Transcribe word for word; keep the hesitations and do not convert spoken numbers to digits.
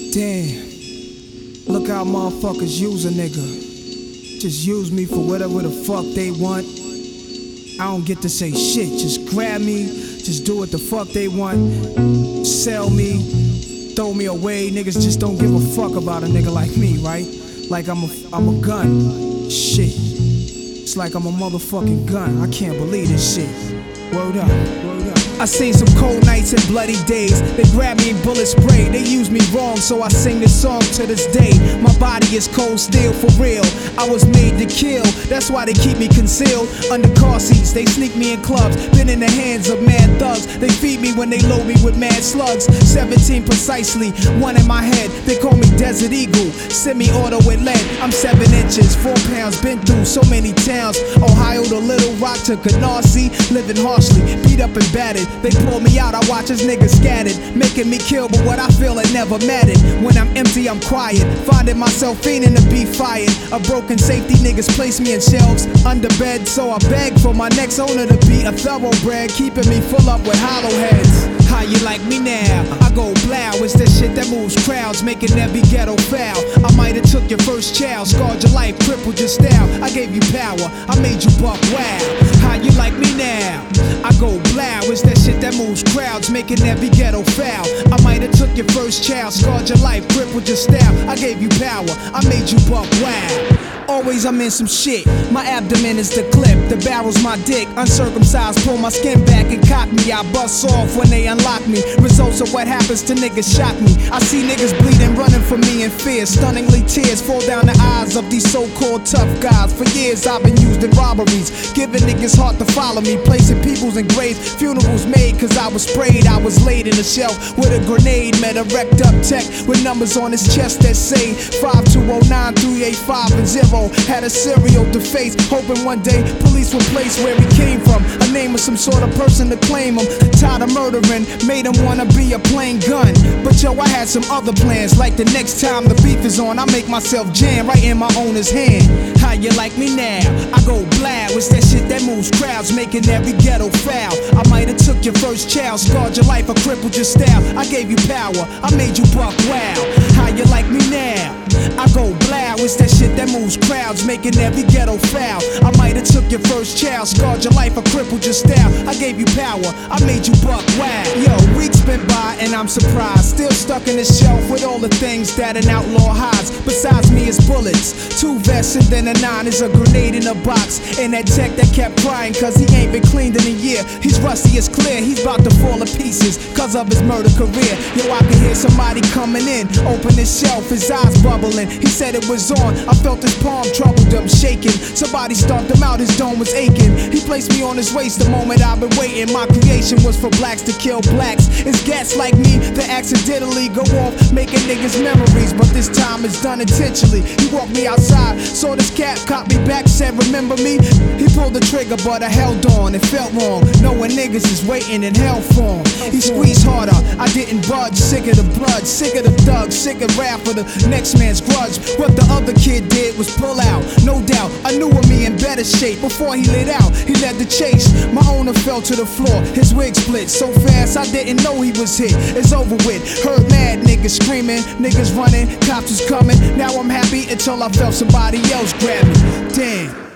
Damn, look how motherfuckers use a nigga. Just use me for whatever the fuck they want. I don't get to say shit, just grab me, just do what the fuck they want. Sell me, throw me away, niggas just don't give a fuck about a nigga like me, right? Like I'm a, I'm a gun, shit. It's like I'm a motherfucking gun, I can't believe this shit. Word up, word up. I seen some cold nights and bloody days. They grab me and bullet spray. They use me wrong, so I sing this song to this day. My body is cold steel for real. I was made to kill, that's why they keep me concealed under car seats. They sneak me in clubs, been in the hands of mad thugs. They feed me when they load me with mad slugs. seventeen precisely, one in my head. They call me Desert Eagle, semi-auto with lead. I'm seven inches, four pounds, been through so many towns. Ohio to Little Rock to Canarsie, living harshly, beat up and battered. They pull me out, I watch as niggas scattered, making me kill, but what I feel it never mattered. When I'm empty, I'm quiet, finding myself fiending to be fired. A broken safety, niggas place me in shelves under bed, so I beg for my next owner to be a thoroughbred, keeping me full up with hollow heads. How you like me now? I go blow, it's that shit that moves crowds, making every ghetto foul. I might've took your first child, scarred your life, crippled your style. I gave you power, I made you buck wow. How you like me now? I go blow, it's that shit that moves crowds, making every ghetto foul. I might've took your first child, scarred your life, crippled your style. I gave you power, I made you buck wow. Always I'm in some shit, my abdomen is the clip, the barrel's my dick. Uncircumcised, pull my skin back and cock me. I bust off when they unlock me. Results of what happens to niggas shock me. I see niggas bleeding, running from me in fear. Stunningly tears fall down the eyes of these so-called tough guys. For years I've been used in robberies, giving niggas heart to follow me, placing peoples in graves, funerals made cause I was sprayed. I was laid in a shelf with a grenade, met a wrecked up tech with numbers on his chest that say five two oh nine three eight five and zero. Had a serial to face, hoping one day police would place where he came from, a name of some sort of person to claim him. Tired of murdering, made him wanna be a plain gun. But yo, I had some other plans, like the next time the beef is on, I make myself jam right in my owner's hand. How you like me now? I go blow, it's that shit that moves crowds, making every ghetto foul. I might've took your first child, scarred your life, or crippled your style. I gave you power, I made you buck wow. How you like me now? I go blow, it's that shit that moves crowds, making every ghetto foul. I might've took your first child, scarred your life, or crippled your style. I gave you power, I made you buck wow. Yo, weeks been by and I'm surprised, still stuck in the shelf with all the things that an outlaw hides. Besides me is bullets, two vests and then a nine is a grenade in a box. And that tech that kept crying cause he ain't been cleaned in a year. He's rusty, it's clear, he's about to fall to pieces cause of his murder career. Yo, I can hear somebody coming in, open his shelf, his eyes bubbling. He said it was on, I felt his palm troubled him, shaking. Somebody stomped him out, his dome was aching. He placed me on his waist the moment I've been waiting. My creation was for blacks to kill blacks. It's gats like me that accidentally go off, making niggas memories, but this time it's done intentionally. He walked me outside, saw this cat, caught me back, said remember me? He pulled the trigger but I held on, it felt wrong, knowing niggas is waiting in hell for him. He squeezed harder, I didn't budge, sick of the blood, sick of the thugs, sick of rap for the next man's grudge. What the other kid did was pull out, no doubt, I knew of me in better shape. Before he lit out, he led the chase. My owner fell to the floor, his wig split so fast I didn't know he was hit. It's over with, heard mad niggas screaming, niggas running, cops was coming. Now I'm happy until I felt somebody else grab me. Damn.